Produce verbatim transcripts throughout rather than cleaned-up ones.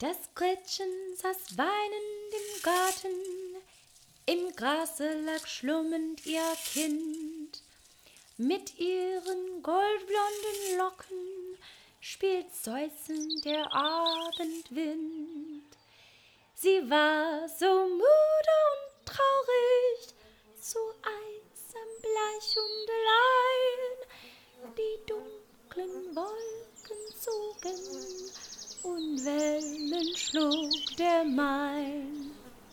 Das Gretchen saß weinend im Garten, im Grase lag schlummernd ihr Kind. Mit ihren goldblonden Locken spielt seufzend der Abendwind. Sie war so müde und traurig, so einsam, bleich und allein. Die dunklen Wolken zogen und Wellen schlug der Main.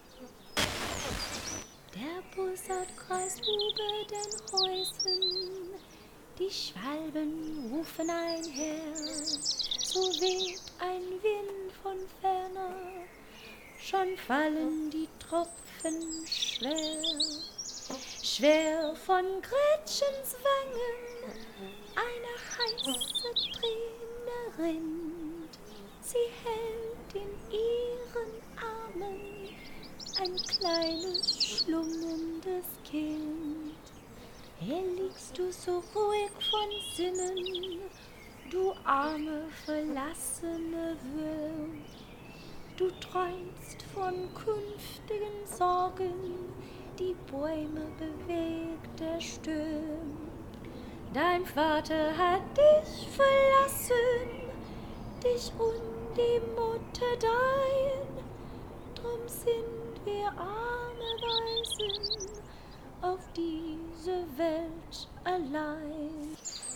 Der Bussard kreist über den Häusern, die Schwalben rufen einher. So weht ein Wind von ferner, schon fallen die Tropfen schwer. Schwer von Gretchens Wangen eine heiße Träne rinnt. Sie hält in ihren Armen ein kleines, schlummerndes Kind. Hier liegst du so ruhig von Sinnen, du arme, verlassene Welt. Du träumst von künftigen Sorgen, die Bäume bewegt der Sturm. Dein Vater hat dich verlassen, dich und die Mutter dein. Drum sind wir arme Waisen auf diese Welt allein.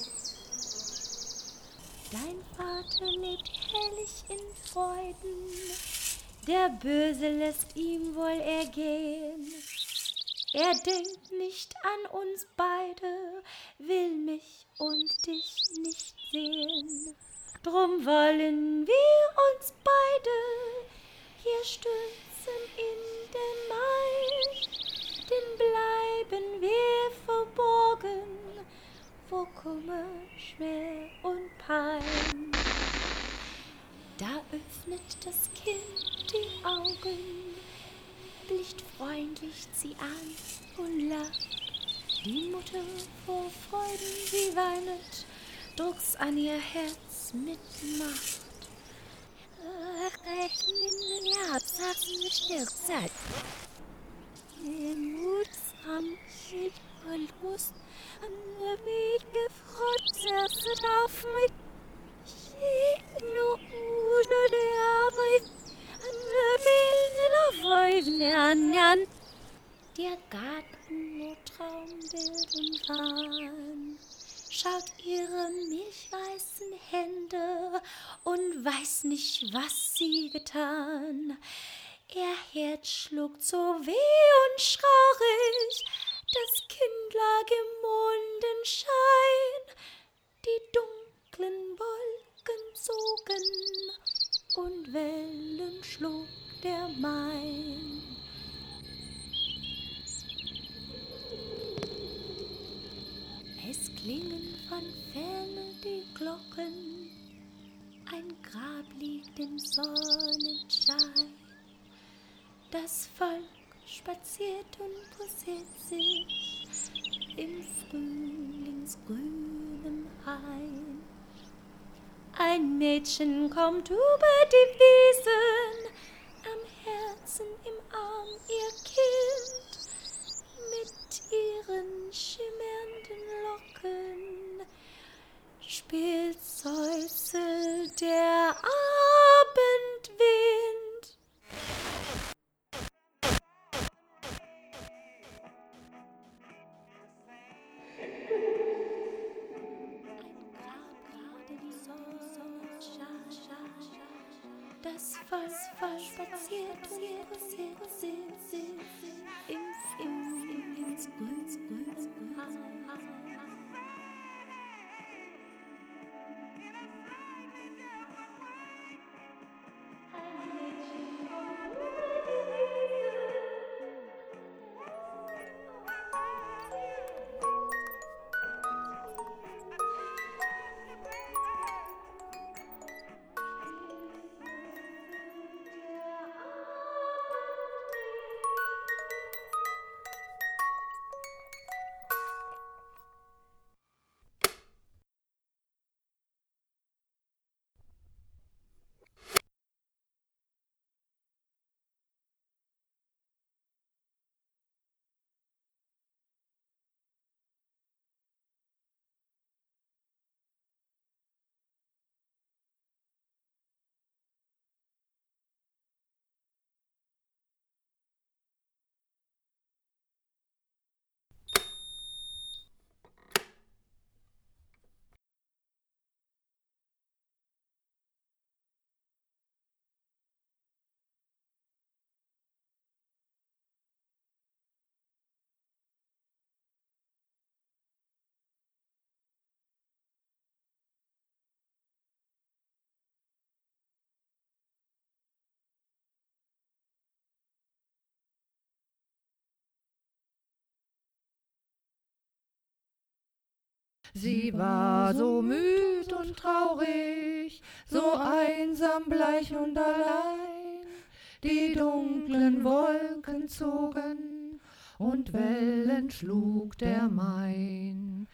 Dein Vater lebt herrlich in Freuden, der Böse lässt ihm wohl ergehen. Er denkt nicht an uns beide, will mich und dich nicht sehen. Drum wollen wir uns beide hier stürzen in den Main, denn bleiben wir verborgen, wo Kummer, Schwer und Pein. Da öffnet das Kind die Augen, blickt freundlich sie an und lacht. Die Mutter vor Freuden, sie weinet, druckt's an ihr Herz mit Macht. Ja, das ist der Zeit. Mut, Ramschild und Lust, an der Weg gefreut, zerrt auf mich. Nur ohne der Arbeit, an der Bilder freuen, an der Garten nur Traumbild und Wahn. Schaut ihre milchweißen Hände und weiß nicht, was sie getan. Ihr Herz schluckt so weh und traurig, das Kind lag im Mondenschein. Die dunklen Wolken zogen und Wellen schlug der Main. Es klingen von ferne die Glocken, ein Grab liegt im Sonnenschein. Das Volk spaziert und posiert sich im frühlingsgrünem Hain. Ein Mädchen kommt über die Wiesen, am Herzen im Arm ihr Kind. Mit ihren schimmernden Locken spielt säuselt der Abendwind. Das Volk spaziert und passiert sind im frühlingsgrünen Hain. Sie war so müd und traurig, so einsam, bleich und allein. Die dunklen Wolken zogen und Wellen schlug der Main.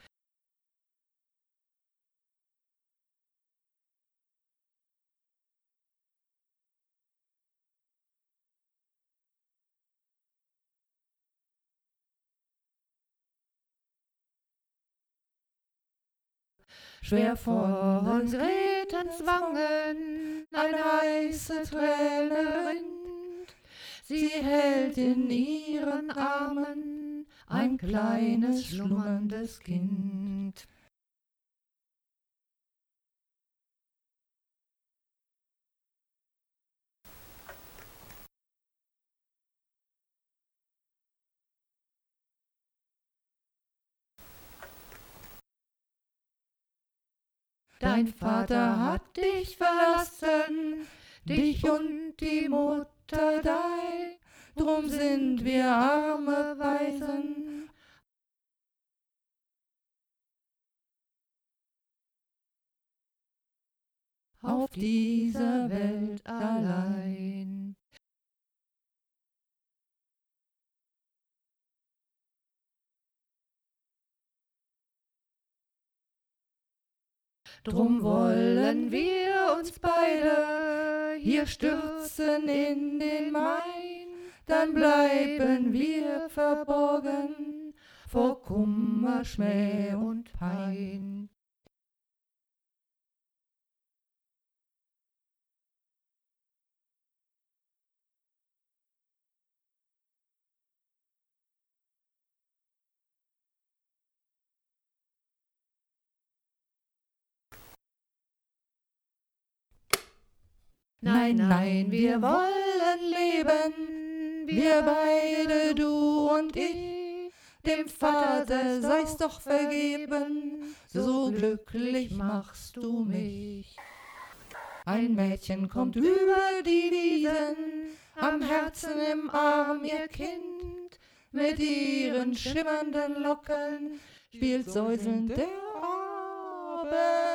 Schwer von Gretens Wangen eine heiße Träne rinnt. Sie hält in ihren Armen ein kleines schlummerndes Kind. Dein Vater hat dich verlassen, dich und die Mutter dein, drum sind wir arme Waisen auf dieser Welt allein. Drum wollen wir uns beide hier stürzen in den Main, dann bleiben wir verborgen vor Kummer, Schmäh und Pein. Nein, nein, wir wollen leben, wir beide, du und ich. Dem Vater sei's doch vergeben, so glücklich machst du mich. Ein Mädchen kommt über die Wiesen, am Herzen im Arm ihr Kind. Mit ihren schimmernden Locken spielt säuselnd der Abend.